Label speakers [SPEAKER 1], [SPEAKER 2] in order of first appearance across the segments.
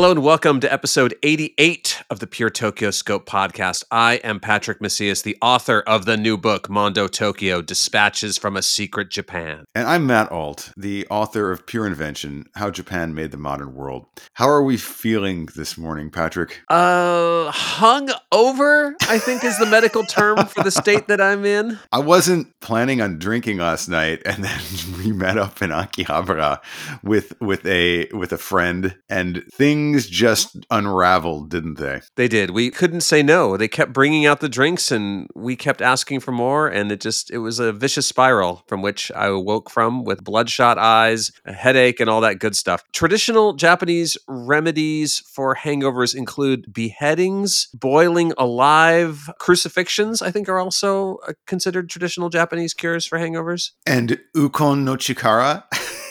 [SPEAKER 1] Hello and welcome to episode 88 of the Pure Tokyo Scope podcast. I am Patrick Macias, the author of the new book, Mondo Tokyo, Dispatches from a Secret Japan.
[SPEAKER 2] And I'm Matt Alt, the author of Pure Invention, How Japan Made the Modern World. How are we feeling this morning, Patrick?
[SPEAKER 1] Hung over, I think is the medical term for the state that I'm in.
[SPEAKER 2] I wasn't planning on drinking last night, and then we met up in Akihabara with a friend, and things just unraveled, didn't they?
[SPEAKER 1] They did. We couldn't say no. They kept bringing out the drinks, and we kept asking for more, and it was a vicious spiral from which I awoke from with bloodshot eyes, a headache, and all that good stuff. Traditional Japanese remedies for hangovers include beheadings, boiling alive, crucifixions, I think are also considered traditional Japanese cures for hangovers.
[SPEAKER 2] And ukon no chikara?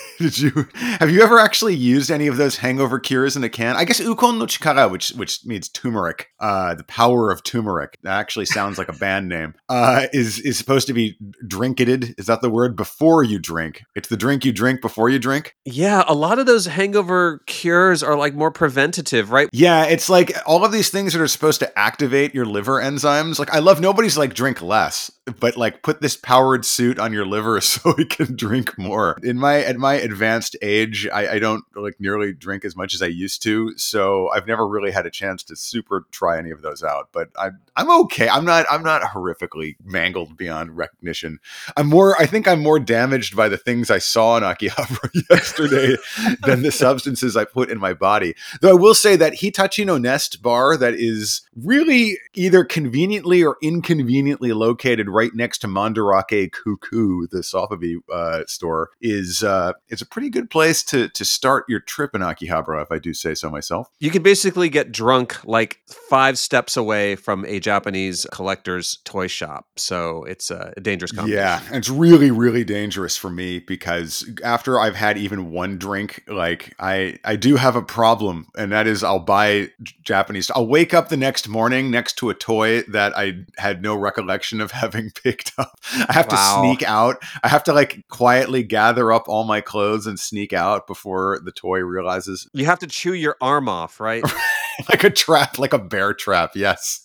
[SPEAKER 2] Have you ever actually used any of those hangover cures in a can? I guess ukon no chikara, which means turmeric, the power of turmeric. That actually sounds like a band name. Is supposed to be drinketed. Is that the word? Before you drink. It's the drink you drink before you drink.
[SPEAKER 1] Yeah, a lot of those hangover cures are like more preventative, right?
[SPEAKER 2] Yeah, it's like all of these things that are supposed to activate your liver enzymes. Like I love nobody's like drink less, but like put this powered suit on your liver so we can drink more. At my advanced age, I don't like nearly drink as much as I used to, so I've never really had a chance to super try any of those out. But I'm okay. I'm not horrifically mangled beyond recognition. I think I'm more damaged by the things I saw in Akihabara yesterday than the substances I put in my body. Though I will say that Hitachi no Nest bar that is really either conveniently or inconveniently located right next to Mandarake Kuku, the Sotheby store, it's a pretty good place to start your trip in Akihabara, if I do say so myself.
[SPEAKER 1] You can basically get drunk like 5 steps away from a Japanese collector's toy shop. So it's a dangerous combination.
[SPEAKER 2] Yeah, and it's really, really dangerous for me because after I've had even one drink, like I do have a problem, and that is I'll buy Japanese. I'll wake up the next morning next to a toy that I had no recollection of having picked up. I have to sneak out. I have to like quietly gather up all my clothes and sneak out before the toy realizes.
[SPEAKER 1] You have to chew your arm off, right?
[SPEAKER 2] Like a trap, like a bear trap. Yes.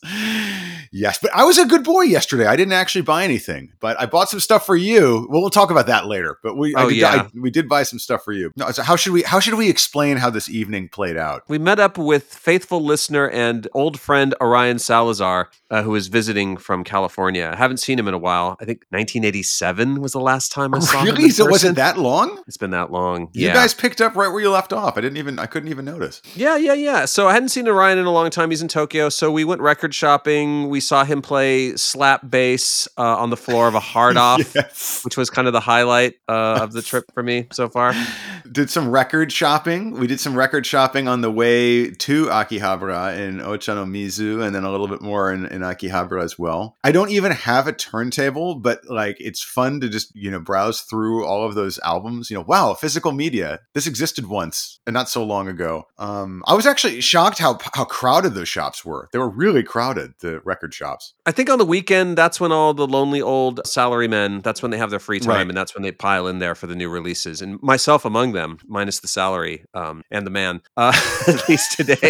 [SPEAKER 2] But I was a good boy yesterday. I didn't actually buy anything, but I bought some stuff for you. Well, we'll talk about that later. But we did buy some stuff for you. No, so how should we explain how this evening played out?
[SPEAKER 1] We met up with faithful listener and old friend Orion Salazar, who is visiting from California. I haven't seen him in a while. I think 1987 was the last time I saw him.
[SPEAKER 2] Really? So was it that long?
[SPEAKER 1] It's been that long.
[SPEAKER 2] You guys picked up right where you left off. I couldn't even notice.
[SPEAKER 1] Yeah. So I hadn't seen Orion in a long time. He's in Tokyo. So we went record shopping. We saw him play slap bass on the floor of a Hard Off,
[SPEAKER 2] yes.
[SPEAKER 1] Which was kind of the highlight of the trip for me so far.
[SPEAKER 2] Did some record shopping. We did some record shopping on the way to Akihabara in Ochanomizu, and then a little bit more in Akihabara as well. I don't even have a turntable, but like it's fun to just, browse through all of those albums. Wow, physical media. This existed once and not so long ago. I was actually shocked how crowded those shops were. They were really crowded, the record shops.
[SPEAKER 1] I think on the weekend, that's when all the lonely old salarymen, that's when they have their free time,
[SPEAKER 2] right.
[SPEAKER 1] And that's when they pile in there for the new releases. And myself among them, minus the salary and the man, at least today.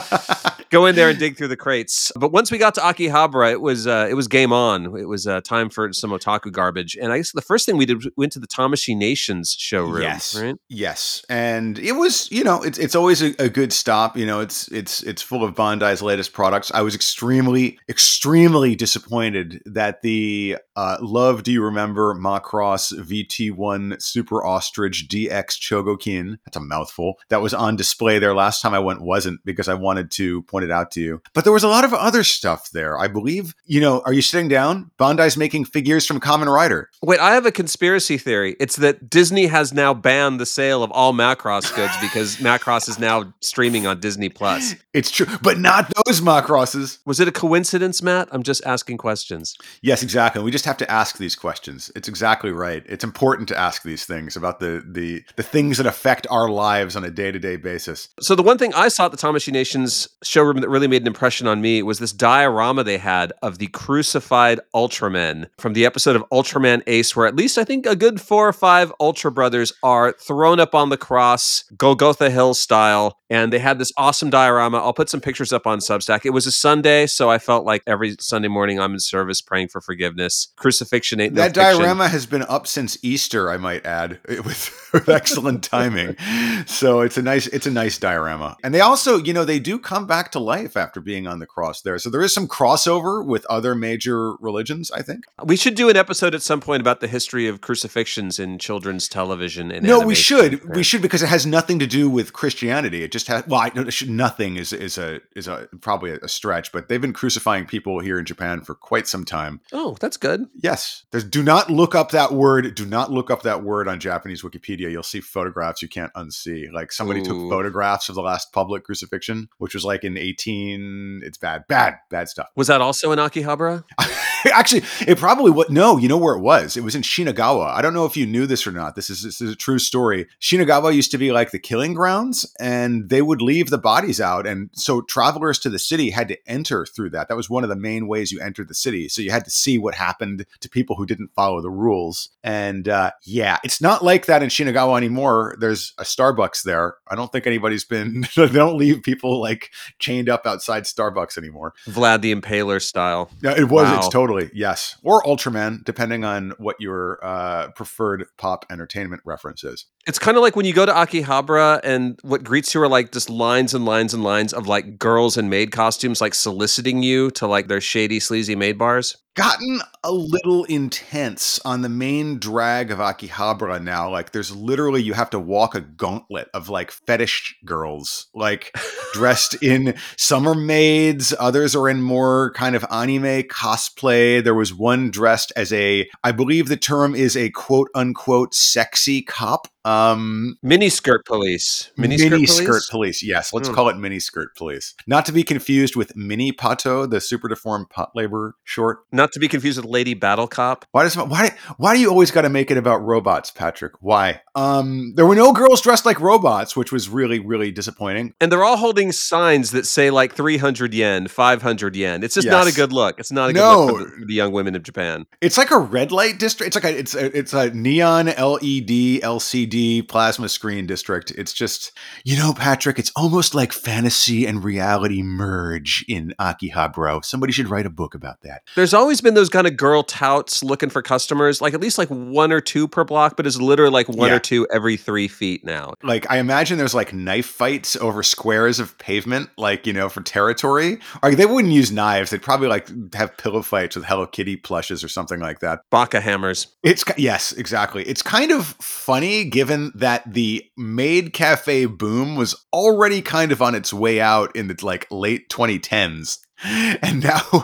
[SPEAKER 1] Go in there and dig through the crates. But once we got to Akihabara, it was game on. It was time for some otaku garbage. And I guess the first thing we did, went to the Tamashii Nations showroom.
[SPEAKER 2] Yes,
[SPEAKER 1] right?
[SPEAKER 2] Yes, and it was it's always a good stop. It's full of Bandai's latest products. I was extremely disappointed that the Love Do You Remember Macross VT1 Super Ostrich DX Chogokin, that's a mouthful, that was on display there last time I went wasn't, because I wanted to point it out to you. But there was a lot of other stuff there. I believe, are you sitting down? Bandai's making figures from Kamen Rider.
[SPEAKER 1] Wait, I have a conspiracy theory. It's that Disney has now banned the sale of all Macross goods because Macross is now streaming on Disney Plus.
[SPEAKER 2] It's true, but not those Macrosses.
[SPEAKER 1] Was it a coincidence arguments, Matt. I'm just asking questions.
[SPEAKER 2] Yes, exactly. We just have to ask these questions. It's exactly right. It's important to ask these things about the things that affect our lives on a day-to-day basis.
[SPEAKER 1] So the one thing I saw at the Tamashii Nations showroom that really made an impression on me was this diorama they had of the crucified Ultramen from the episode of Ultraman Ace, where at least I think a good 4 or 5 Ultra brothers are thrown up on the cross, Golgotha Hill style, and they had this awesome diorama. I'll put some pictures up on Substack. It was a Sunday, so I felt like every Sunday morning I'm in service praying for forgiveness. Crucifixion ain't no
[SPEAKER 2] That
[SPEAKER 1] fiction.
[SPEAKER 2] diorama has been up since Easter, I might add, with excellent timing. So it's a nice diorama. And they also, they do come back to life after being on the cross there. So there is some crossover with other major religions, I think.
[SPEAKER 1] We should do an episode at some point about the history of crucifixions in children's television and
[SPEAKER 2] No,
[SPEAKER 1] animation.
[SPEAKER 2] we should. We should, because it has nothing to do with Christianity. It just has. Well, nothing is probably a stretch, but they've been crucifying people here in Japan for quite some time.
[SPEAKER 1] Oh, that's good.
[SPEAKER 2] Yes. Do not look up that word. Do not look up that word on Japanese Wikipedia. You'll see photographs you can't unsee. Like somebody took photographs of the last public crucifixion, which was like in 18. It's bad stuff.
[SPEAKER 1] Was that also in Akihabara?
[SPEAKER 2] Actually, it probably was. No, you know where it was? It was in Shinagawa. I don't know if you knew this or not. This is a true story. Shinagawa used to be like the killing grounds, and they would leave the bodies out. And so travelers to the city had to enter through that. That was one of the main ways you entered the city. So you had to see what happened to people who didn't follow the rules. And it's not like that in Shinagawa anymore. There's a Starbucks there. I don't think anybody's been, they don't leave people like chained up outside Starbucks anymore.
[SPEAKER 1] Vlad the Impaler style.
[SPEAKER 2] Yeah, it was.
[SPEAKER 1] Wow.
[SPEAKER 2] It's totally, yes. Or Ultraman, depending on what your preferred pop entertainment reference is.
[SPEAKER 1] It's kind of like when you go to Akihabara and what greets you are like just lines and lines and lines of like girls in maid costumes, like soliciting you to like their shady, sleazy maid bars.
[SPEAKER 2] Gotten a little intense on the main drag of Akihabara now. Like there's literally, you have to walk a gauntlet of like fetish girls, like dressed in, some are maids, others are in more kind of anime cosplay. There was one dressed as I believe the term is a quote unquote sexy cop.
[SPEAKER 1] Miniskirt police.
[SPEAKER 2] Miniskirt police. Yes, let's call it miniskirt police. Not to be confused with Mini Pato, the super deformed pot labor short.
[SPEAKER 1] Not to be confused with Lady Battle Cop.
[SPEAKER 2] Why do you always got to make it about robots, Patrick? Why? There were no girls dressed like robots, which was really, really disappointing.
[SPEAKER 1] And they're all holding signs that say like 300 yen, 500 yen. It's just not a good look. It's not a good look for the young women of Japan.
[SPEAKER 2] It's like a red light district. It's a neon LED LCD plasma screen district. It's just, Patrick, it's almost like fantasy and reality merge in Akihabara. Somebody should write a book about that.
[SPEAKER 1] There's always been those kind of girl touts looking for customers, like at least like 1 or 2 per block, but it's literally like 1 or 2 every 3 feet now.
[SPEAKER 2] Like I imagine there's like knife fights over squares of pavement, like, for territory. Or they wouldn't use knives. They'd probably like have pillow fights with Hello Kitty plushes or something like that.
[SPEAKER 1] Baka hammers.
[SPEAKER 2] Yes, exactly. It's kind of funny given that the maid cafe boom was already kind of on its way out in the like late 2010s. And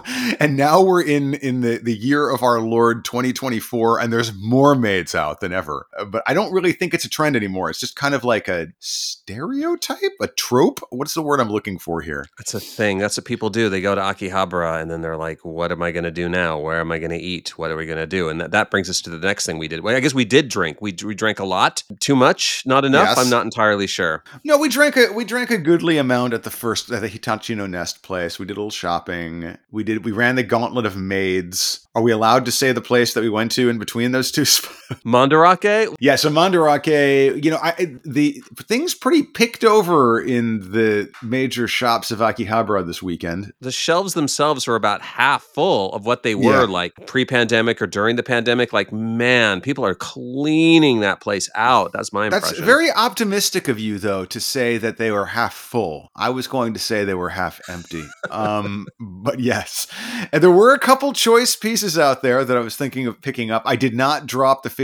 [SPEAKER 2] now we're in the year of our Lord 2024, and there's more maids out than ever. But I don't really think it's a trend anymore. It's just kind of like a stereotype, a trope. What's the word I'm looking for here?
[SPEAKER 1] That's a thing. That's what people do. They go to Akihabara and then they're like, what am I going to do now? Where am I going to eat? What are we going to do? And that brings us to the next thing we did. Well, I guess we did drink. We drank a lot. Too much? Not enough?
[SPEAKER 2] Yes.
[SPEAKER 1] I'm not entirely sure.
[SPEAKER 2] No, we drank a goodly amount at the Hitachi no Nest place. We did a little shopping. We ran the gauntlet of maids. Are we allowed to say the place that we went to in between those two spots?
[SPEAKER 1] Mandarake?
[SPEAKER 2] Yeah, so Mandarake, the things pretty picked over in the major shops of Akihabara this weekend.
[SPEAKER 1] The shelves themselves were about half full of what they were like pre-pandemic or during the pandemic. Like, man, people are cleaning that place out. That's my impression.
[SPEAKER 2] That's very optimistic of you, though, to say that they were half full. I was going to say they were half empty. But yes. And there were a couple choice pieces out there that I was thinking of picking up. I did not drop the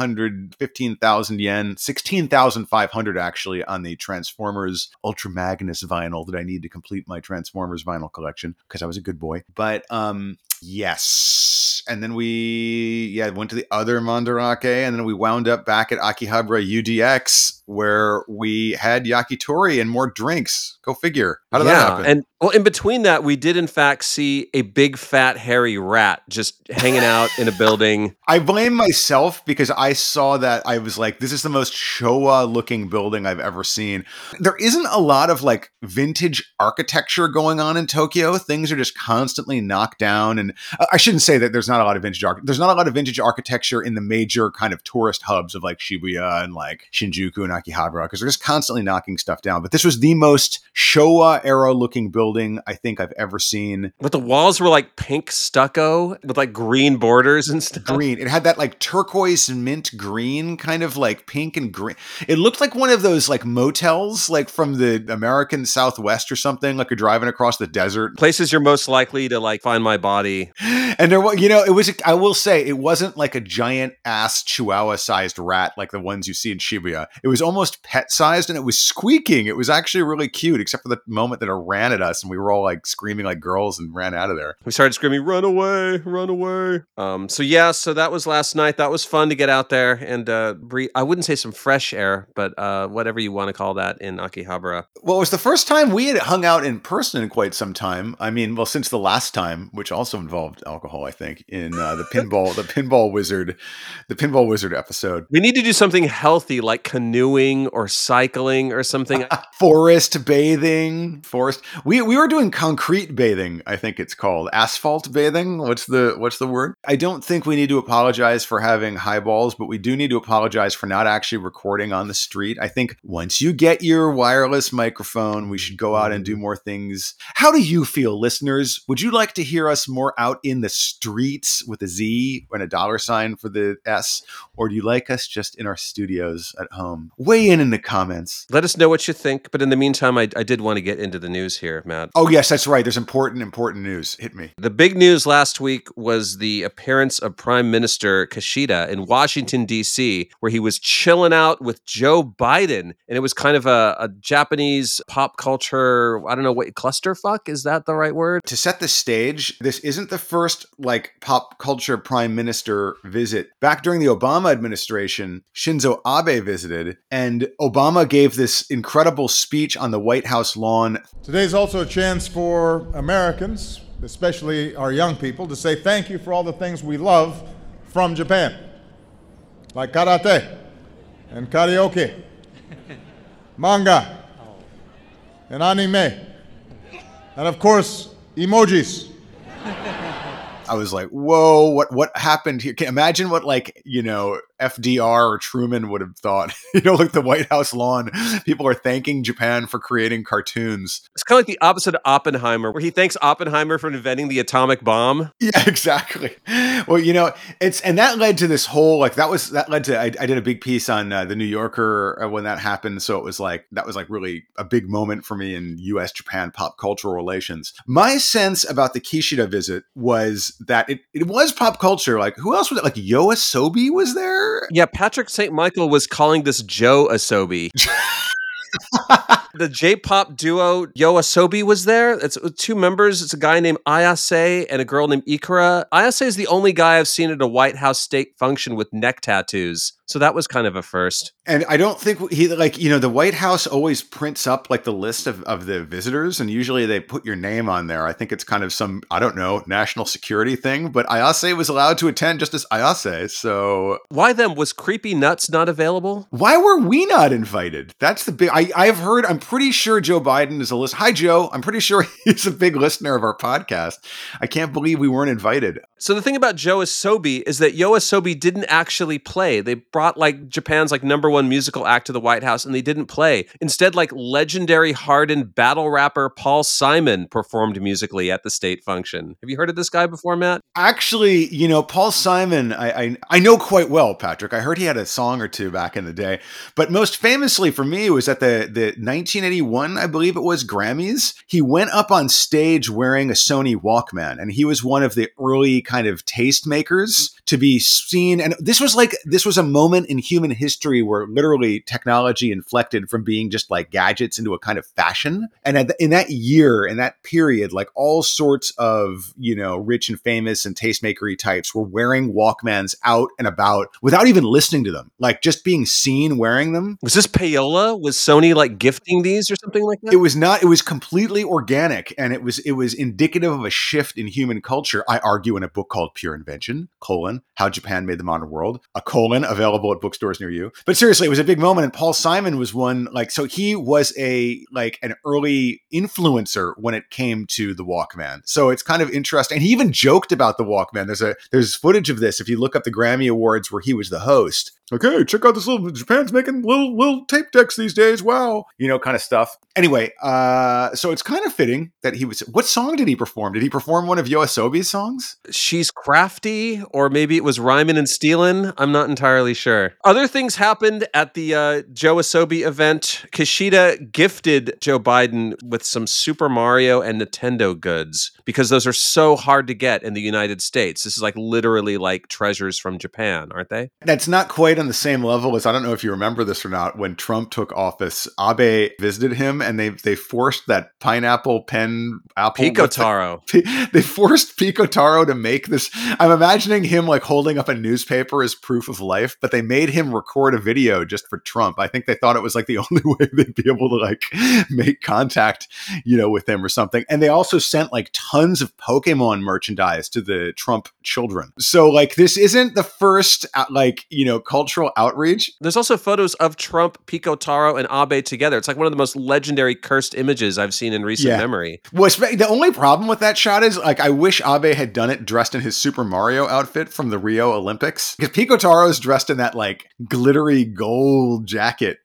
[SPEAKER 2] 15,000 yen, 16,500 actually, on the Transformers Ultra Magnus vinyl that I need to complete my Transformers vinyl collection because I was a good boy. But yes, and then we went to the other Mandarake, and then we wound up back at Akihabara UDX, where we had yakitori and more drinks. Go figure. How did that happen?
[SPEAKER 1] And well, in between that, we did in fact see a big fat hairy rat just hanging out in a building.
[SPEAKER 2] I blame myself because I saw that. I was like, this is the most Showa looking building I've ever seen. There isn't a lot of like vintage architecture going on in Tokyo. Things are just constantly knocked down. And I shouldn't say that there's not a lot of vintage there's not a lot of vintage architecture in the major kind of tourist hubs of like Shibuya and like Shinjuku and Akihabara, because they're just constantly knocking stuff down. But this was the most Showa era looking building I think I've ever seen.
[SPEAKER 1] But the walls were like pink stucco with like green borders and stuff.
[SPEAKER 2] Green. It had that like turquoise and mint green, kind of like pink and green. It looked like one of those like motels, like from the American Southwest or something, like you're driving across the desert.
[SPEAKER 1] Places you're most likely to like find my body.
[SPEAKER 2] And there was, you know, it was, I will say, it wasn't like a giant ass chihuahua sized rat like the ones you see in Shibuya. It was almost pet sized, and it was squeaking. It was actually really cute, except for the moment that it ran at us and we were all like screaming like girls and ran out of there.
[SPEAKER 1] We started screaming, run away, run away. So that was last night. That was fun to get out there and breathe. I wouldn't say some fresh air, but whatever you want to call that in Akihabara.
[SPEAKER 2] Well, it was the first time we had hung out in person in quite some time. I mean, well, since the last time, which also involved alcohol, I think, in the pinball wizard episode.
[SPEAKER 1] We need to do something healthy like canoeing or cycling or something.
[SPEAKER 2] Forest bathing. We were doing concrete bathing, I think it's called. Asphalt bathing. What's the word? I don't think we need to apologize for having highballs, but we do need to apologize for not actually recording on the street. I think once you get your wireless microphone, we should go out and do more things. How do you feel, listeners? Would you like to hear us more out in the streets with a Z and a $sign for the S? Or do you like us just in our studios at home? Weigh in the comments.
[SPEAKER 1] Let us know what you think. But in the meantime, I did want to get into the news here, Matt.
[SPEAKER 2] Oh, yes, that's right. There's important news. Hit me.
[SPEAKER 1] The big news last week was the appearance of Prime Minister Kishida in Washington, D.C., where he was chilling out with Joe Biden. And it was kind of a Japanese pop culture, I don't know, what, clusterfuck? Is that the right word?
[SPEAKER 2] To set the stage, this isn't the first like pop culture prime minister visit. Back during the Obama administration, Shinzo Abe visited, and Obama gave this incredible speech on the White House lawn.
[SPEAKER 3] Today's also a chance for Americans, especially our young people, to say thank you for all the things we love from Japan, like karate and karaoke, manga and anime, and of course, emojis.
[SPEAKER 2] I was like, whoa, what happened here? Can you imagine what, like, you know, FDR or Truman would have thought? You know, like the White House lawn, people are thanking Japan for creating cartoons.
[SPEAKER 1] It's kind of like the opposite of Oppenheimer, where he thanks Oppenheimer for inventing the atomic bomb.
[SPEAKER 2] Yeah, exactly. Well, you know, and that led to this whole, like, that led to, I did a big piece on the New Yorker when that happened. So it was like, that was like really a big moment for me in US-Japan pop cultural relations. My sense about the Kishida visit was that it was pop culture. Like, who else was it? Like, Yoasobi was there?
[SPEAKER 1] Yeah, Patrick St. Michael was calling this Joe Asobi. The J-pop duo Yoasobi was there. It's two members. It's a guy named Ayase and a girl named Ikura. Ayase is the only guy I've seen at a White House state function with neck tattoos. So that was kind of a first.
[SPEAKER 2] And I don't think he, like, you know, the White House always prints up like the list of the visitors, and usually they put your name on there. I think it's kind of some, I don't know, national security thing, but Ayase was allowed to attend just as Ayase. So
[SPEAKER 1] why them? Was Creepy Nuts not available?
[SPEAKER 2] Why were we not invited? That's the big, I've heard, I'm pretty sure Joe Biden is a listener. Hi, Joe. I'm pretty sure he's a big listener of our podcast. I can't believe we weren't invited.
[SPEAKER 1] So the thing about Joe Asobi is that Yoasobi didn't actually play. They brought like Japan's like #1 musical act to the White House and they didn't play. Instead, like legendary hardened battle rapper Paul Simon performed musically at the state function. Have you heard of this guy before, Matt?
[SPEAKER 2] Actually, you know, Paul Simon, I know quite well, Patrick. I heard he had a song or two back in the day. But most famously for me was at the 1981, I believe it was, Grammys. He went up on stage wearing a Sony Walkman, and he was one of the early kind of tastemakers to be seen. And this was a moment in human history where literally technology inflected from being just like gadgets into a kind of fashion. And in that year, in that period, like all sorts of, rich and famous and tastemakery types were wearing Walkmans out and about without even listening to them, like just being seen wearing them.
[SPEAKER 1] Was this payola? Was Sony like gifting these or something like that?
[SPEAKER 2] It was not. It was completely organic, and it was indicative of a shift in human culture. I argue in a book called Pure Invention: How Japan Made the Modern World, available at bookstores near you. But seriously, it was a big moment, and Paul Simon was one, so he was an early influencer when it came to the Walkman. So it's kind of interesting. And he even joked about the Walkman. There's footage of this if you look up the Grammy Awards where he was the host. Okay, check out this Japan's making little tape decks these days. Wow. Kind of stuff. Anyway, so it's kind of fitting that what song did he perform? Did he perform one of Yoasobi's songs?
[SPEAKER 1] She's Crafty, or maybe it was Rhymin' and Stealin'. I'm not entirely sure. Other things happened at the Joe Asobi event. Kishida gifted Joe Biden with some Super Mario and Nintendo goods because those are so hard to get in the United States. This is like literally like treasures from Japan, aren't they?
[SPEAKER 2] That's not quite on the same level as, I don't know if you remember this or not, when Trump took office, Abe visited him and they forced that pineapple pen apple.
[SPEAKER 1] Pico Taro.
[SPEAKER 2] They forced Pico Taro to make this. I'm imagining him like holding up a newspaper as proof of life, but they made him record a video just for Trump. I think they thought it was like the only way they'd be able to like make contact, with him or something. And they also sent like tons of Pokemon merchandise to the Trump children. So like this isn't the first cultural outreach.
[SPEAKER 1] There's also photos of Trump, Pico Taro, and Abe together. It's like one of the most legendary cursed images I've seen in recent memory.
[SPEAKER 2] Well, the only problem with that shot is like I wish Abe had done it dressed in his Super Mario outfit from the Rio Olympics, because Pico Taro is dressed in that like glittery gold jacket.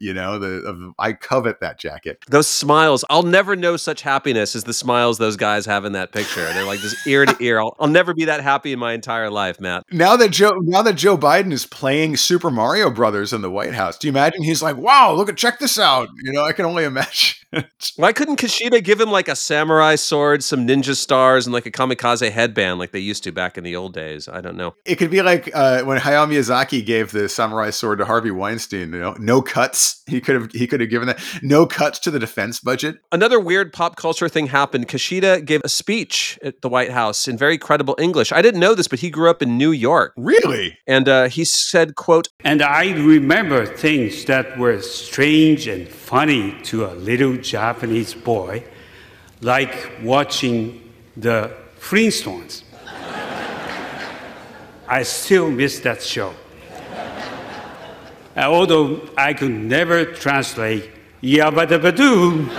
[SPEAKER 2] I covet that jacket.
[SPEAKER 1] Those smiles, I'll never know such happiness as the smiles those guys have in that picture. They're like just ear to ear. I'll never be that happy in my entire life, Matt.
[SPEAKER 2] Now that Joe Biden is playing Super Mario Brothers in the White House, do you imagine he's like, wow, check this out. I can only imagine.
[SPEAKER 1] Why couldn't Kishida give him like a samurai sword, some ninja stars, and like a kamikaze headband like they used to back in the old days? I don't know.
[SPEAKER 2] It could be like when Hayao Miyazaki gave the samurai sword to Harvey Weinstein, no cuts. He could have given that. No cuts to the defense budget.
[SPEAKER 1] Another weird pop culture thing happened. Kishida gave a speech at the White House in very credible English. I didn't know this, but he grew up in New York.
[SPEAKER 2] Really?
[SPEAKER 1] And he said, quote,
[SPEAKER 4] "And I remember things that were strange and funny to a little Japanese boy, like watching the Flintstones. I still miss that show. Although I could never translate Yabba-dabba-doo."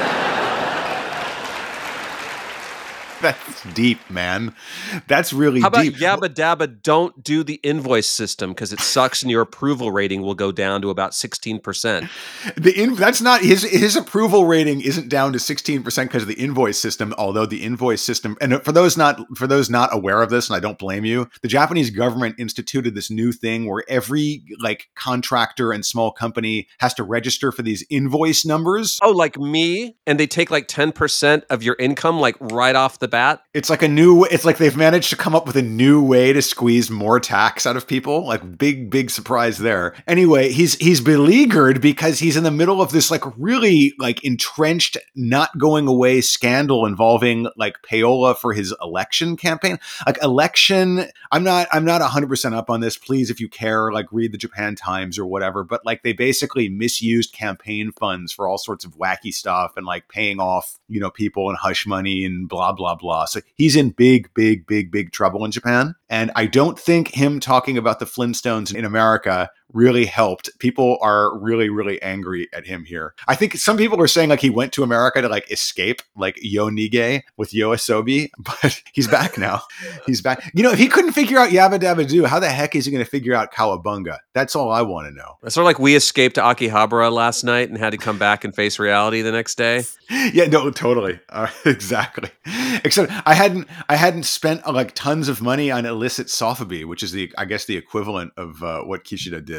[SPEAKER 2] That's deep, man. That's really
[SPEAKER 1] How about
[SPEAKER 2] deep.
[SPEAKER 1] Yabba Dabba, don't do the invoice system because it sucks and your approval rating will go down to about 16%.
[SPEAKER 2] That's not his approval rating isn't down to 16% because of the invoice system, although the invoice system, and for those not aware of this, and I don't blame you, the Japanese government instituted this new thing where every like contractor and small company has to register for these invoice numbers.
[SPEAKER 1] Oh, like me? And they take like 10% of your income like right off the bat?
[SPEAKER 2] It's like they've managed to come up with a new way to squeeze more tax out of people. Like big surprise there. Anyway, he's beleaguered because he's in the middle of this like really like entrenched, not going away scandal involving like payola for his election campaign. Like election, I'm not 100% up on this. Please, if you care, like read the Japan Times or whatever. But like they basically misused campaign funds for all sorts of wacky stuff and like paying off, people and hush money and blah, blah, blah. So he's in big trouble in Japan. And I don't think him talking about the Flintstones in America really helped. People are really angry at him here. I think some people are saying like he went to America to like escape like Yo Nige with Yoasobi, but he's back now. He's back. If he couldn't figure out Yabba Dabba Doo, how the heck is he going to figure out Cowabunga? That's all I want to know.
[SPEAKER 1] It's sort of like we escaped Akihabara last night and had to come back and face reality the next day.
[SPEAKER 2] Yeah, no, totally. Exactly. Except I hadn't spent like tons of money on illicit softball, which is the equivalent of what Kishida did.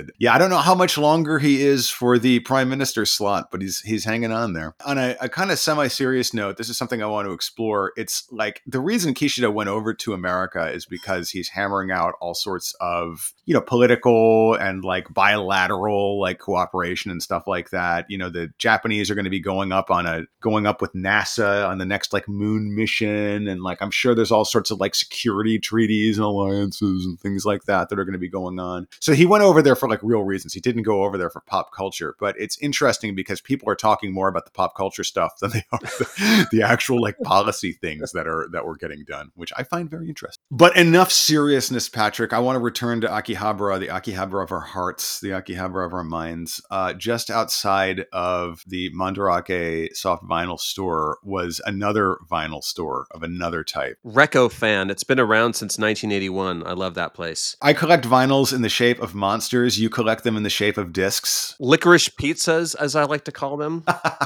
[SPEAKER 2] good. Yeah, I don't know how much longer he is for the prime minister slot, but he's hanging on there. On a kind of semi-serious note, this is something I want to explore. It's like the reason Kishida went over to America is because he's hammering out all sorts of, political and like bilateral like cooperation and stuff like that. The Japanese are going to be going up with NASA on the next like moon mission, and like I'm sure there's all sorts of like security treaties and alliances and things like that are going to be going on. So he went over there for like real reasons. He didn't go over there for pop culture, but it's interesting because people are talking more about the pop culture stuff than they are the actual like policy things that were getting done, which I find very interesting. But enough seriousness, Patrick. I want to return to Akihabara, the Akihabara of our hearts, the Akihabara of our minds. Just outside of the Mandarake soft vinyl store was another vinyl store of another type.
[SPEAKER 1] Reco Fan. It's been around since 1981. I love that place.
[SPEAKER 2] I collect vinyls in the shape of monsters. You collect them in the shape of discs.
[SPEAKER 1] Licorice pizzas, as I like to call them.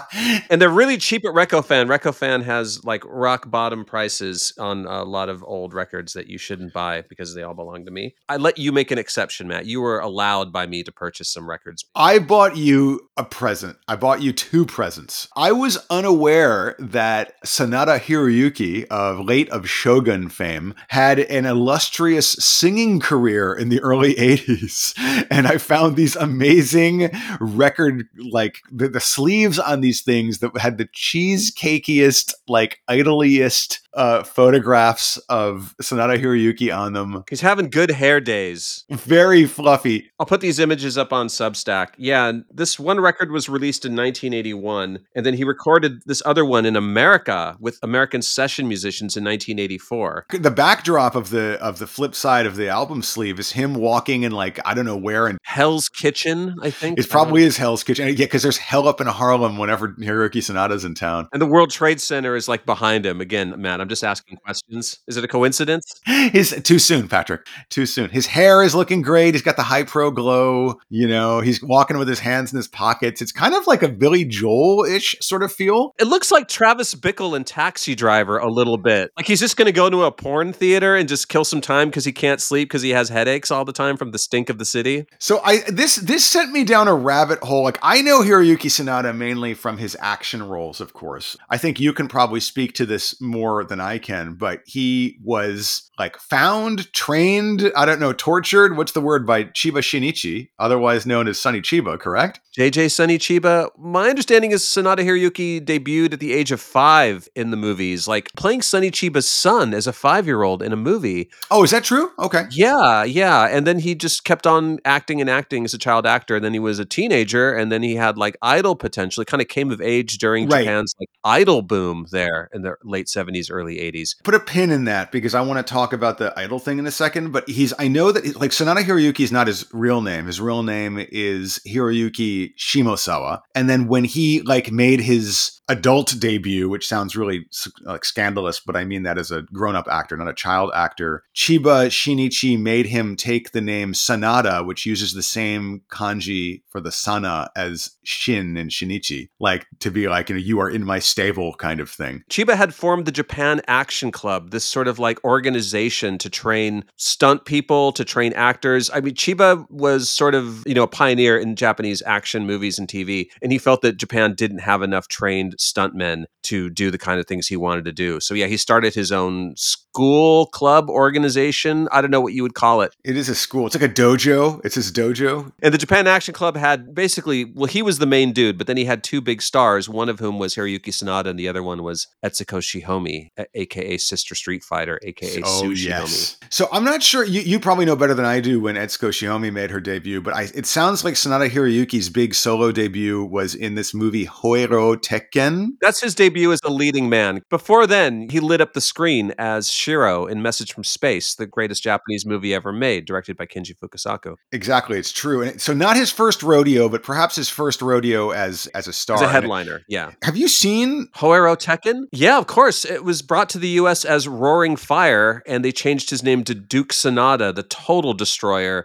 [SPEAKER 1] And they're really cheap at Reco Fan. Reco Fan has like rock bottom prices on a lot of old records that you shouldn't buy because they all belong to me. I let you make an exception, Matt. You were allowed by me to purchase some records.
[SPEAKER 2] I bought you a present. I bought you two presents. I was unaware that Sanada Hiroyuki, late of Shogun fame, had an illustrious singing career in the early 80s. And I found these amazing record, like the sleeves on these things that had the cheesecakiest, like idoliest photographs of Sanada Hiroyuki on them.
[SPEAKER 1] He's having good hair days.
[SPEAKER 2] Very fluffy.
[SPEAKER 1] I'll put these images up on Substack. Yeah, this one record was released in 1981, and then he recorded this other one in America with American session musicians in 1984.
[SPEAKER 2] The backdrop of the flip side of the album sleeve is him walking in like, I don't know where. And
[SPEAKER 1] Hell's Kitchen, I think.
[SPEAKER 2] It probably is Hell's Kitchen. Yeah, because there's hell up in Harlem whenever Hiroyuki Sanada's in town.
[SPEAKER 1] And the World Trade Center is like behind him. Again, Matt, I'm just asking questions. Is it a coincidence?
[SPEAKER 2] Too soon, Patrick. Too soon. His hair is looking great. He's got the high pro glow. He's walking with his hands in his pockets. It's kind of like a Billy Joel-ish sort of feel.
[SPEAKER 1] It looks like Travis Bickle in Taxi Driver a little bit. Like he's just going to go to a porn theater and just kill some time because he can't sleep because he has headaches all the time from the stink of the city.
[SPEAKER 2] So this sent me down a rabbit hole. Like I know Hiroyuki Sanada mainly from his action roles, of course. I think you can probably speak to this more than I can, but he was like found, trained, I don't know, tortured. What's the word? By Chiba Shinichi, otherwise known as Sonny Chiba, correct?
[SPEAKER 1] JJ Sonny Chiba. My understanding is Sanada Hiroyuki debuted at the age of 5 in the movies, like playing Sonny Chiba's son as a 5-year-old in a movie.
[SPEAKER 2] Oh, is that true? Okay.
[SPEAKER 1] Yeah. And then he just kept on acting as a child actor. And then he was a teenager, and then he had like idol potential. It kind of came of age during Japan's like idol boom there in the late 70s, early 80s.
[SPEAKER 2] Put a pin in that because I want to talk about the idol thing in a second, but I know that like Sanada Hiroyuki is not his real name. His real name is Hiroyuki Shimosawa. And then when he like made his adult debut, which sounds really like scandalous, but I mean that as a grown-up actor, not a child actor, Chiba Shinichi made him take the name Sanada, which uses the same kanji for the sana as Shin and Shinichi, like to be like, you are in my stable kind of thing.
[SPEAKER 1] Chiba had formed the Japan Action Club, this sort of like organization to train stunt people, to train actors. I mean, Chiba was sort of, a pioneer in Japanese action movies and TV, and he felt that Japan didn't have enough trained stuntmen to do the kind of things he wanted to do. So yeah, he started his own school, club, organization. I don't know what you would call it.
[SPEAKER 2] It is a school. It's like a dojo. It's his dojo.
[SPEAKER 1] And the Japan Action Club had basically, he was the main dude, but then he had 2 big stars, one of whom was Hiroyuki Sanada, and the other one was Etsuko Shihomi, aka Sister Street Fighter, aka Sue Shihomi.
[SPEAKER 2] So I'm not sure, you probably know better than I do when Etsuko Shihomi made her debut, but it sounds like Sanada Hiroyuki's big solo debut was in this movie Hoero Tekken.
[SPEAKER 1] That's his debut as a leading man. Before then, he lit up the screen as Shiro in Message from Space, the greatest Japanese movie ever made, directed by Kenji Fukasaku.
[SPEAKER 2] Exactly, it's true. And so not his first rodeo, but perhaps his first rodeo as a star.
[SPEAKER 1] As a headliner, yeah.
[SPEAKER 2] Have you seen
[SPEAKER 1] Hoero Tekken? Yeah, of course. It was brought to the U.S. as Roaring Fire, and they changed his name to Duke Sanada, the Total Destroyer.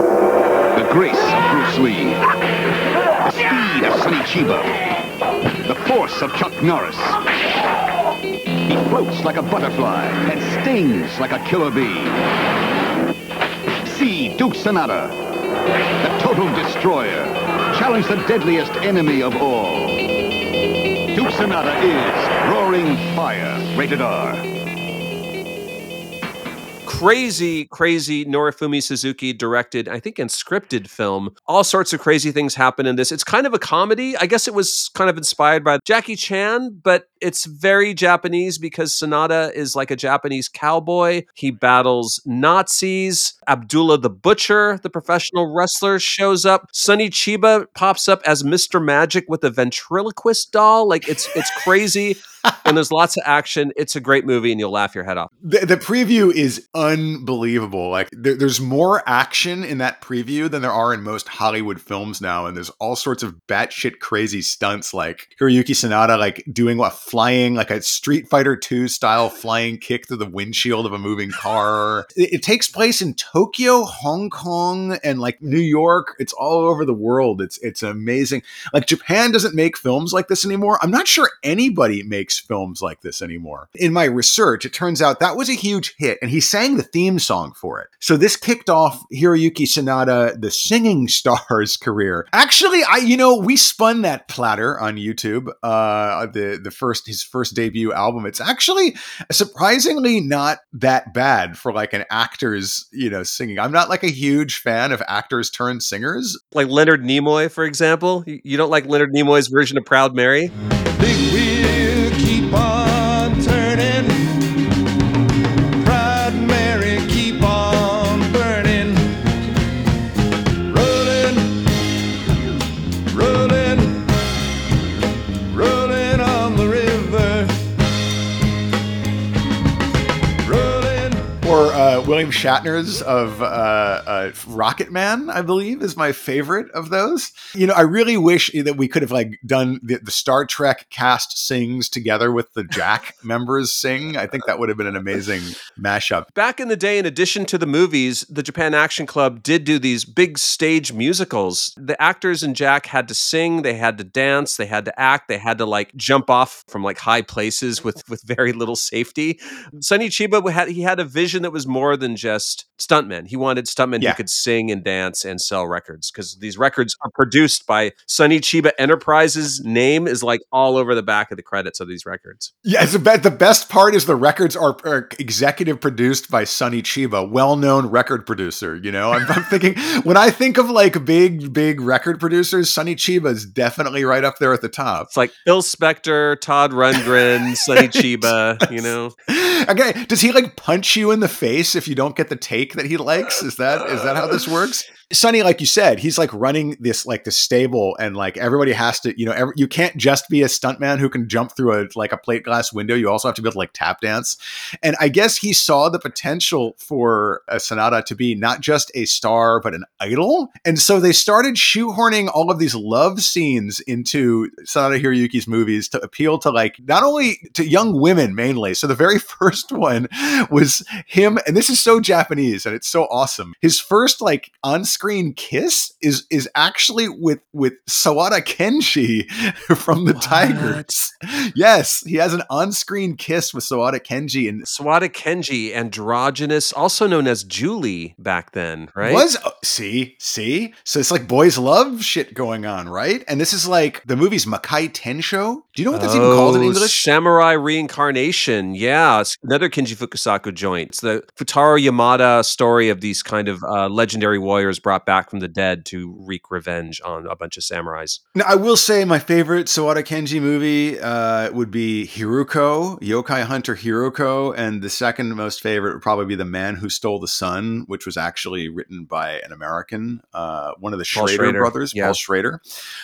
[SPEAKER 5] The grace of Bruce Lee. The speed of Sonny Chiba. The force of Chuck Norris. He floats like a butterfly and stings like a killer bee. See Duke Sanada, The total destroyer. Challenge the deadliest enemy of all. Duke Sonata is Roaring Fire, rated R.
[SPEAKER 1] Crazy, crazy Norifumi Suzuki directed, I think, and scripted film. All sorts of crazy things happen in this. It's kind of a comedy. I guess it was kind of inspired by Jackie Chan, but it's very Japanese because Sonata is like a Japanese cowboy. He battles Nazis. Abdullah the Butcher, the professional wrestler, shows up. Sonny Chiba pops up as Mr. Magic with a ventriloquist doll. Like it's crazy. And there's lots of action. It's a great movie and you'll laugh your head off.
[SPEAKER 2] The preview is unbelievable. Like there's more action in that preview than there are in most Hollywood films now. And there's all sorts of batshit crazy stunts, like Hiroyuki Sanada, like doing flying, like a Street Fighter 2 style flying kick through the windshield of a moving car. It takes place in Tokyo, Hong Kong, and like New York. It's all over the world. It's amazing. Like Japan doesn't make films like this anymore. I'm not sure anybody makes films like this anymore. In my research, it turns out that was a huge hit, and he sang the theme song for it. So this kicked off Hiroyuki Sanada, the singing star's career. Actually, we spun that platter on YouTube. His first debut album. It's actually surprisingly not that bad for like an actor's, singing. I'm not like a huge fan of actors turned singers.
[SPEAKER 1] Like Leonard Nimoy, for example. You don't like Leonard Nimoy's version of Proud Mary?
[SPEAKER 6] Big wheel keep on turning, Proud Mary keep on burning, rolling, rolling, rolling on the river, rolling.
[SPEAKER 2] Or William Shatner's of Rocket Man, I believe, is my favorite of those. I really wish that we could have like done the Star Trek cast sings together with the Jack members sing. I think that would have been an amazing mashup.
[SPEAKER 1] Back in the day, in addition to the movies, the Japan Action Club did do these big stage musicals. The actors in Jack had to sing, they had to dance, they had to act, they had to like jump off from like high places with very little safety. Sonny Chiba had a vision that was more than just stuntmen. He wanted stuntmen who could sing and dance and sell records, because these records are produced by Sonny Chiba Enterprises. Name is like all over the back of the credits of these records.
[SPEAKER 2] Yeah, the best part is the records are executive produced by Sonny Chiba, well-known record producer. I'm thinking, when I think of like big record producers, Sonny Chiba is definitely right up there at the top.
[SPEAKER 1] It's like Phil Spector, Todd Rundgren, Sonny Chiba,
[SPEAKER 2] Okay, does he like punch you in the face if you don't get the take that he likes? Is that how this works? Sonny, like you said, he's like running this stable, and like everybody has to, you can't just be a stuntman who can jump through a plate glass window. You also have to be able to like tap dance. And I guess he saw the potential for Sanada to be not just a star, but an idol. And so they started shoehorning all of these love scenes into Sanada Hiroyuki's movies to appeal to like, not only to young women mainly. So the very first one was him, and this is so Japanese and it's so awesome. His first like on-screen kiss is actually with Sawada Kenji from the Tigers. Yes, he has an on-screen kiss with Sawada Kenji. And
[SPEAKER 1] Sawada Kenji, androgynous, also known as Julie back then, right?
[SPEAKER 2] See? So it's like boys love shit going on, right? And this is like the movie's Makai Tensho. Do you know what that's even called in English?
[SPEAKER 1] Samurai Reincarnation. Yeah, it's another Kenji Fukusaku joint. It's the Futaro Yamada story of these kind of legendary warriors brought back from the dead to wreak revenge on a bunch of samurais.
[SPEAKER 2] Now, I will say my favorite Sawada Kenji movie would be Hiruko, Yokai Hunter Hiruko, and the second most favorite would probably be The Man Who Stole the Sun, which was actually written by an American, one of the Schrader brothers, Paul Schrader.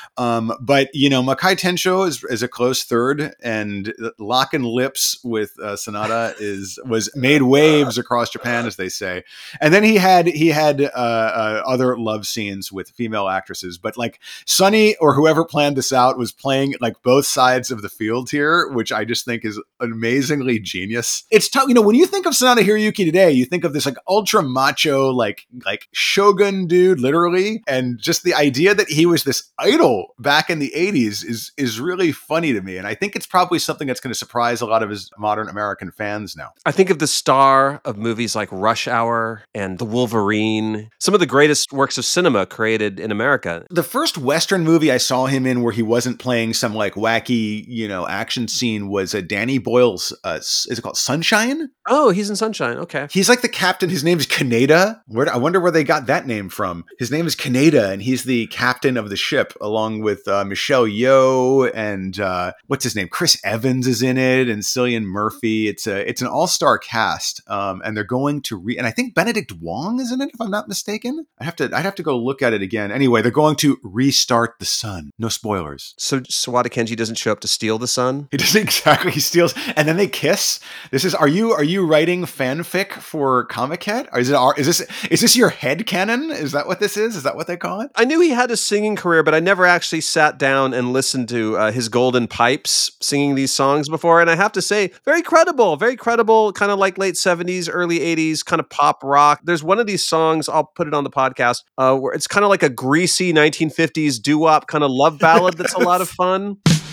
[SPEAKER 2] But, Makai Tensho is a close third, and Lockin' Lips with Sanada was made waves across Japan, as they say. And then he had other love scenes with female actresses, but like Sonny or whoever planned this out was playing like both sides of the field here, which I just think is amazingly genius. It's tough, when you think of Sanada Hiroyuki today, you think of this like ultra macho, like shogun dude, literally, and just the idea that he was this idol back in the 80s is really funny to me, and I think it's probably something that's going to surprise a lot of his modern American fans now.
[SPEAKER 1] I think of the star of movies like Rush Hour and The Wolverine, some of the greatest greatest works of cinema created in America.
[SPEAKER 2] The first Western movie I saw him in where he wasn't playing some like wacky, action scene was Danny Boyle's, is it called Sunshine?
[SPEAKER 1] Oh, he's in Sunshine. Okay.
[SPEAKER 2] He's like the captain. His name is Kaneda. I wonder where they got that name from. His name is Kaneda, and he's the captain of the ship, along with Michelle Yeoh and what's his name? Chris Evans is in it, and Cillian Murphy. It's an all-star cast, and they're going to and I think Benedict Wong is in it, if I'm not mistaken. I'd have to go look at it again. Anyway, they're going to restart the sun. No spoilers.
[SPEAKER 1] So Sawada Kenji doesn't show up to steal the sun?
[SPEAKER 2] He doesn't exactly. He steals, and then they kiss. Are you writing fanfic for Comiket? Or is this your head canon? Is that what this is? Is that what they call it?
[SPEAKER 1] I knew he had a singing career, but I never actually sat down and listened to his golden pipes singing these songs before. And I have to say, very credible, kind of like late 70s, early 80s, kind of pop rock. There's one of these songs, I'll put it on the podcast, where it's kind of like a greasy 1950s doo-wop kind of love ballad that's a lot of fun.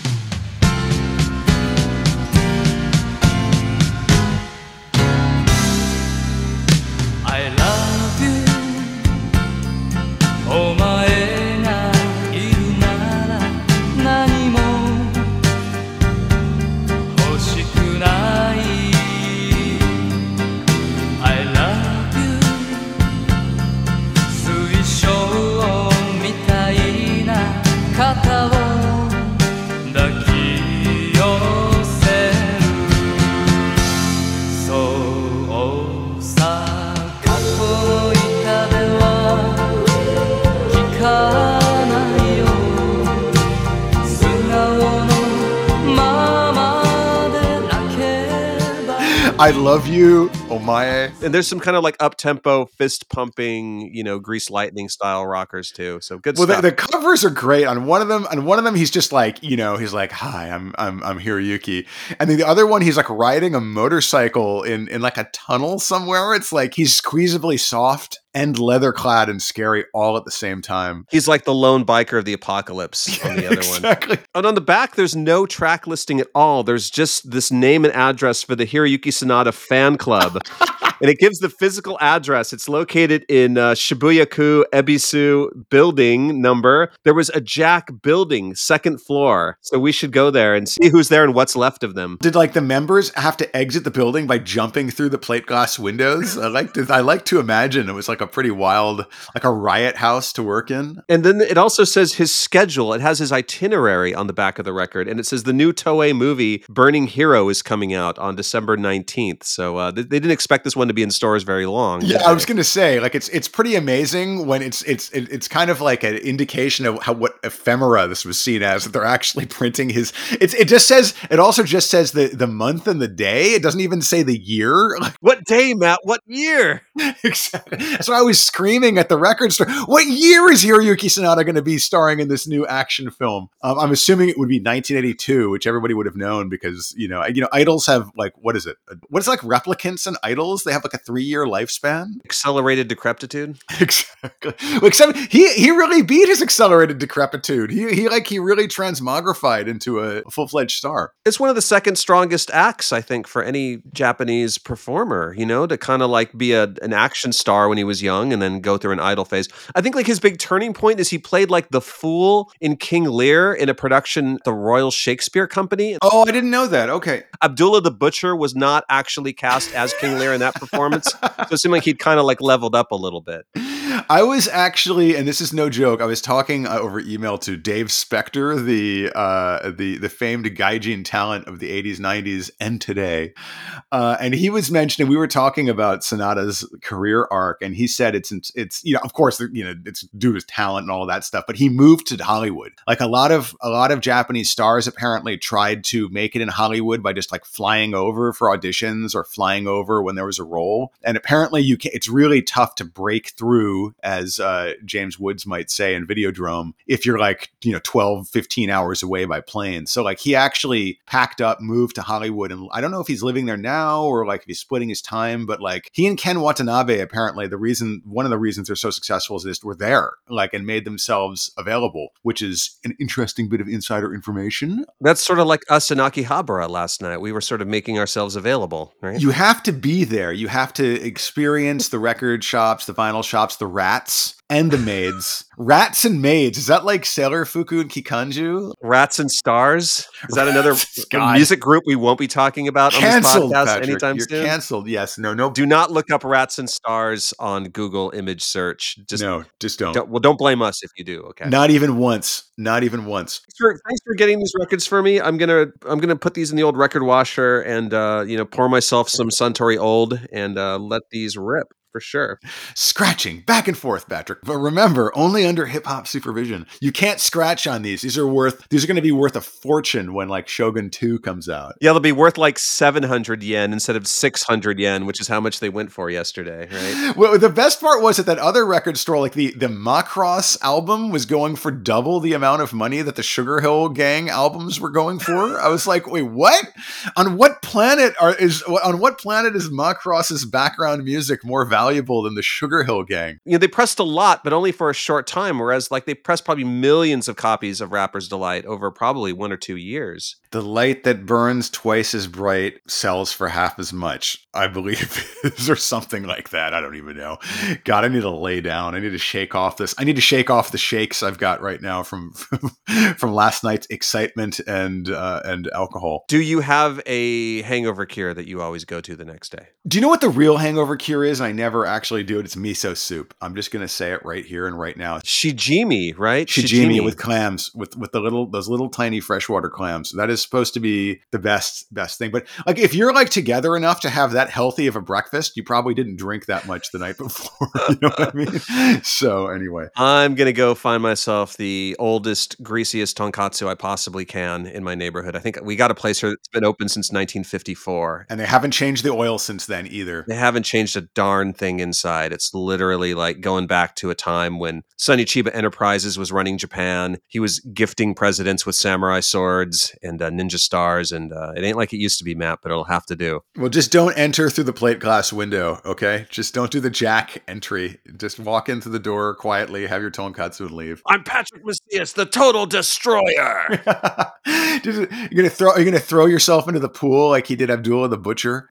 [SPEAKER 7] I love you お前がいるなら何も欲しくない I love you 水晶みたいな肩を抱き寄せるそうさ過去いたでは聞かないよ素顔のままでなければ
[SPEAKER 2] I love you, Omae.
[SPEAKER 1] And there's some kind of like up-tempo, fist-pumping, Grease Lightning style rockers too. So good
[SPEAKER 2] Well,
[SPEAKER 1] stuff.
[SPEAKER 2] the covers are great. On one of them, he's just like, he's like, "Hi, I'm Hiroyuki," and then the other one, he's like riding a motorcycle in like a tunnel somewhere. It's like he's squeezably soft and leather clad and scary all at the same time.
[SPEAKER 1] He's like the lone biker of the apocalypse on the other
[SPEAKER 2] Exactly.
[SPEAKER 1] one. And on the back, there's no track listing at all. There's just this name and address for the Hiroyuki Sanada fan club. And it gives the physical address. It's located in Shibuya-ku Ebisu building number. There was a Jack building, second floor. So we should go there and see who's there and what's left of them.
[SPEAKER 2] Did like the members have to exit the building by jumping through the plate glass windows? I like to imagine it was like a pretty wild, like a riot house to work in.
[SPEAKER 1] And then it also says his schedule. It has his itinerary on the back of the record. And it says the new Toei movie, Burning Hero, is coming out on December 19th. So they didn't expect this one to be in stores very long.
[SPEAKER 2] Yeah, I was going to say, like, it's pretty amazing when it's kind of like an indication of what ephemera this was seen as, that they're actually printing his. It also just says the month and the day. It doesn't even say the year.
[SPEAKER 1] What day, Matt? What year?
[SPEAKER 2] Exactly. That's why I was screaming at the record store. What year is Hiroyuki Sanada going to be starring in this new action film? I'm assuming it would be 1982, which everybody would have known because idols have like what is it? What is it, like replicants and idols? They have like a 3-year lifespan.
[SPEAKER 1] Accelerated decrepitude.
[SPEAKER 2] Exactly. Well, except he really beat his accelerated decrepitude. He really transmogrified into a full-fledged star.
[SPEAKER 1] It's one of the second strongest acts, I think, for any Japanese performer, to kind of like be an action star when he was young and then go through an idol phase. I think like his big turning point is he played like the fool in King Lear in a production at the Royal Shakespeare Company.
[SPEAKER 2] Oh, I didn't know that. Okay.
[SPEAKER 1] Abdullah the Butcher was not actually cast as King Lear in that performance. So it seemed like he'd kind of like leveled up a little bit.
[SPEAKER 2] I was actually, and this is no joke, I was talking over email to Dave Spector, the famed gaijin talent of the 80s, 90s, and today. And he was mentioning, we were talking about Sanada's career arc, and he said it's of course, it's due to his talent and all that stuff, but he moved to Hollywood. Like a lot of Japanese stars apparently tried to make it in Hollywood by just like flying over for auditions or flying over when there was a role. And apparently it's really tough to break through, as James Woods might say in Videodrome, if you're like 12, 15 hours away by plane. So like he actually packed up, moved to Hollywood, and I don't know if he's living there now or like if he's splitting his time, but like he and Ken Watanabe, apparently one of the reasons they're so successful is they just were there, like, and made themselves available, which is an interesting bit of insider information.
[SPEAKER 1] That's sort of like us in Akihabara last night. We were sort of making ourselves available, right?
[SPEAKER 2] You have to be there. You have to experience the record shops, the vinyl shops, the the rats and the maids. Rats and maids. Is that like Sailor Fuku and Kikanju?
[SPEAKER 1] Rats and Stars. Is that another
[SPEAKER 2] God.
[SPEAKER 1] music group we won't be talking about
[SPEAKER 2] Canceled,
[SPEAKER 1] on this podcast
[SPEAKER 2] Patrick.
[SPEAKER 1] anytime
[SPEAKER 2] You're
[SPEAKER 1] soon?
[SPEAKER 2] canceled. Yes. No.
[SPEAKER 1] Do not look up Rats and Stars on Google image search. Just
[SPEAKER 2] don't.
[SPEAKER 1] don't blame us if you do. Okay.
[SPEAKER 2] Not even once. Not even once.
[SPEAKER 1] Thanks for getting these records for me. I'm gonna put these in the old record washer and pour myself some Suntory Old and let these rip. For sure.
[SPEAKER 2] Scratching back and forth, Patrick. But remember, only under hip hop supervision. You can't scratch on these. These are going to be worth a fortune when like Shogun 2 comes out.
[SPEAKER 1] Yeah, they'll be worth like 700 yen instead of 600 yen, which is how much they went for yesterday, right?
[SPEAKER 2] Well, the best part was that other record store, like the Macross album, was going for double the amount of money that the Sugar Hill Gang albums were going for. I was like, wait, what? On what planet is Macross's background music more valuable than the Sugar Hill Gang?
[SPEAKER 1] They pressed a lot, but only for a short time, whereas like they pressed probably millions of copies of Rapper's Delight over probably 1 or 2 years.
[SPEAKER 2] The light that burns twice as bright sells for half as much, I believe. Is there something like that? I don't even know. God, I need to lay down. I need to shake off this. I need to shake off the shakes I've got right now from last night's excitement and alcohol.
[SPEAKER 1] Do you have a hangover cure that you always go to the next day?
[SPEAKER 2] Do you know what the real hangover cure is? I never actually do it. It's miso soup. I'm just going to say it right here and right now.
[SPEAKER 1] Shijimi, right?
[SPEAKER 2] Shijimi with clams, with those little tiny freshwater clams. That is supposed to be the best thing. But like, if you're like together enough to have that healthy of a breakfast, you probably didn't drink that much the night before. You know what I mean? So anyway,
[SPEAKER 1] I'm going to go find myself the oldest, greasiest tonkatsu I possibly can in my neighborhood. I think we got a place here that's been open since 1954.
[SPEAKER 2] And they haven't changed the oil since then either.
[SPEAKER 1] They haven't changed a darn thing inside. It's literally like going back to a time when Sonny Chiba Enterprises was running Japan. He was gifting presidents with samurai swords and ninja stars. And it ain't like it used to be, Matt, but it'll have to do.
[SPEAKER 2] Well, just don't enter through the plate glass window, okay? Just don't do the jack entry. Just walk in through the door quietly, have your tonkatsu and leave.
[SPEAKER 1] I'm Patrick Macias, the total destroyer.
[SPEAKER 2] You're gonna throw yourself into the pool like he did Abdullah the Butcher?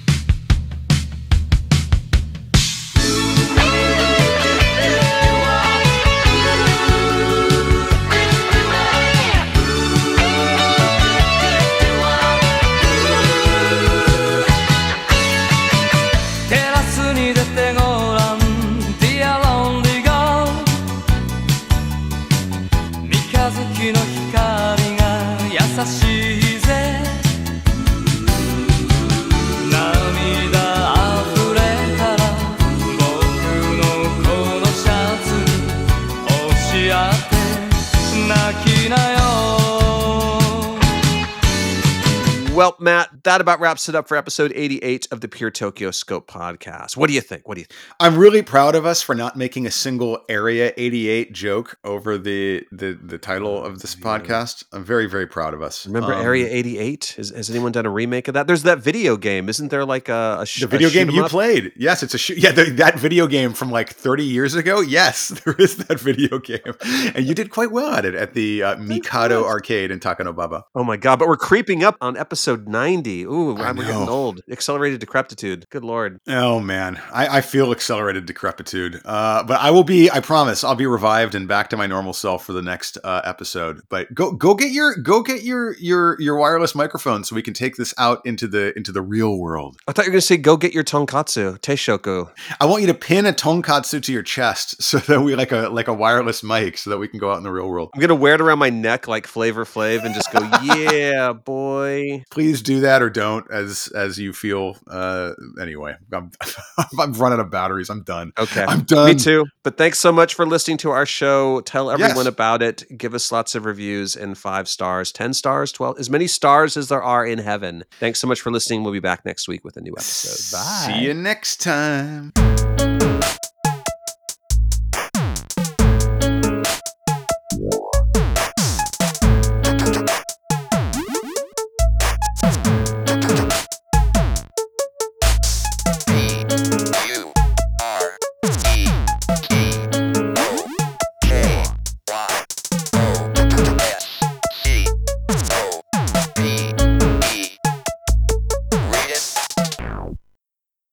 [SPEAKER 1] Well, Matt, that about wraps it up for episode 88 of the Pure Tokyo Scope podcast. What do you think?
[SPEAKER 2] I'm really proud of us for not making a single Area 88 joke over the title of this podcast. I'm very, very proud of us.
[SPEAKER 1] Remember Area 88? Has anyone done a remake of that? There's that video game. Isn't there like the
[SPEAKER 2] video game you played? Yes, it's that video game from like 30 years ago. Yes, there is that video game. And you did quite well at it at the Mikado Arcade in Takanobaba.
[SPEAKER 1] Oh my God, but we're creeping up on episode 90. Ooh, we're getting old. Accelerated decrepitude. Good Lord.
[SPEAKER 2] Oh man, I feel accelerated decrepitude. But I promise, I'll be revived and back to my normal self for the next episode. But go get your wireless microphone so we can take this out into the real world.
[SPEAKER 1] I thought you were going to say go get your tonkatsu, teishoku.
[SPEAKER 2] I want you to pin a tonkatsu to your chest so that we like a wireless mic so that we can go out in the real world.
[SPEAKER 1] I'm going to wear it around my neck like Flavor Flav and just go, yeah, boy.
[SPEAKER 2] Please do that or don't as you feel. Anyway, I'm running out of batteries. I'm done.
[SPEAKER 1] Okay.
[SPEAKER 2] I'm done.
[SPEAKER 1] Me too. But thanks so much for listening to our show. Tell everyone about it. Give us lots of reviews and 5 stars, 10 stars, 12, as many stars as there are in heaven. Thanks so much for listening. We'll be back next week with a new episode. Bye.
[SPEAKER 2] See you next time.